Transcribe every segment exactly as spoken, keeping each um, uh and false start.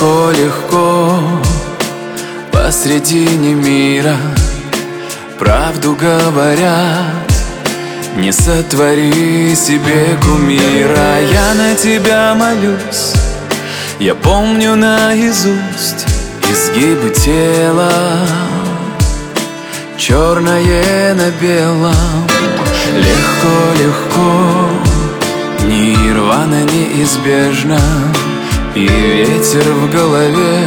Легко-легко посредине мира правду говорят: не сотвори себе кумира. Я на тебя молюсь, я помню наизусть изгибы тела, черное на белом. Легко-легко, нирвана неизбежна, и ветер в голове,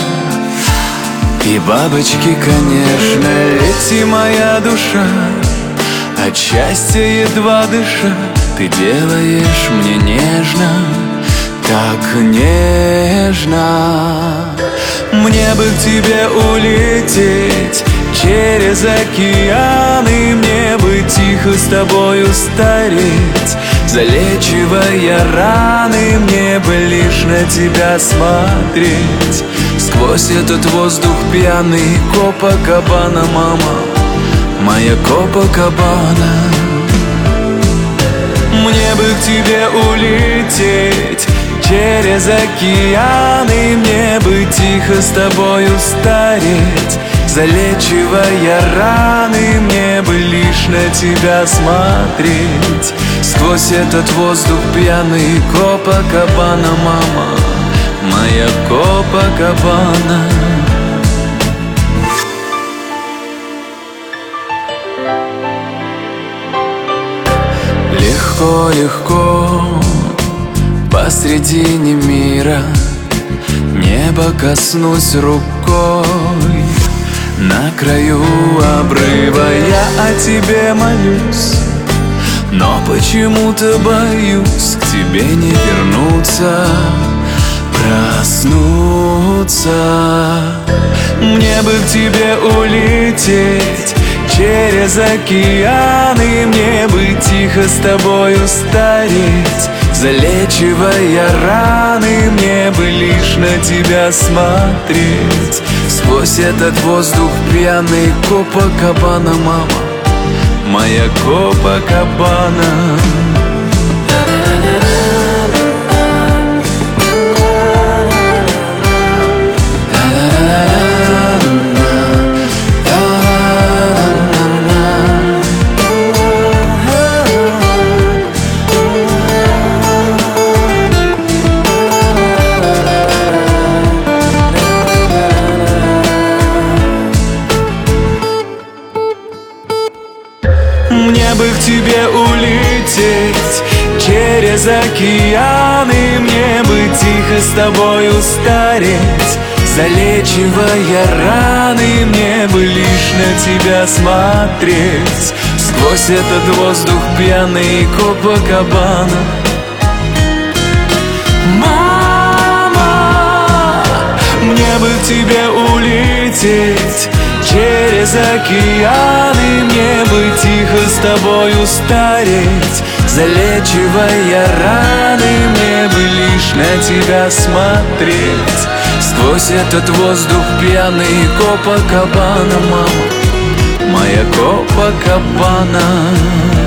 и бабочки, конечно. Лети, моя душа, от счастья едва дыша, ты делаешь мне нежно, так нежно. Мне бы к тебе улететь через океаны, мне бы тихо с тобою стареть, залечивая раны, мне бы лишь на тебя смотреть. Сквозь этот воздух пьяный, Копакабана, мама, моя Копакабана. Мне бы к тебе улететь через океаны, мне бы тихо с тобою стареть, залечивая раны, мне бы лишь на тебя смотреть. Сквозь этот воздух пьяный, Копакабана, мама, моя Копакабана. Легко-легко посредине мира небо коснусь рукой. На краю обрыва я о тебе молюсь, но почему-то боюсь к тебе не вернуться, проснуться. Мне бы к тебе улететь через океаны, мне бы тихо с тобою стареть, залечивая раны, мне бы лишь на тебя смотреть. Сквозь этот воздух пьяный, Копакабана, мама, моя Копакабана. Мне бы к тебе улететь через океаны, мне бы тихо с тобою стареть, залечивая раны, мне бы лишь на тебя смотреть. Сквозь этот воздух пьяный, Копакабана, мама. Мне бы к тебе улететь через океаны, мне бы тихо с тобою стареть, залечивая раны, мне бы лишь на тебя смотреть. Сквозь этот воздух пьяный, Копакабана, мама, моя Копакабана.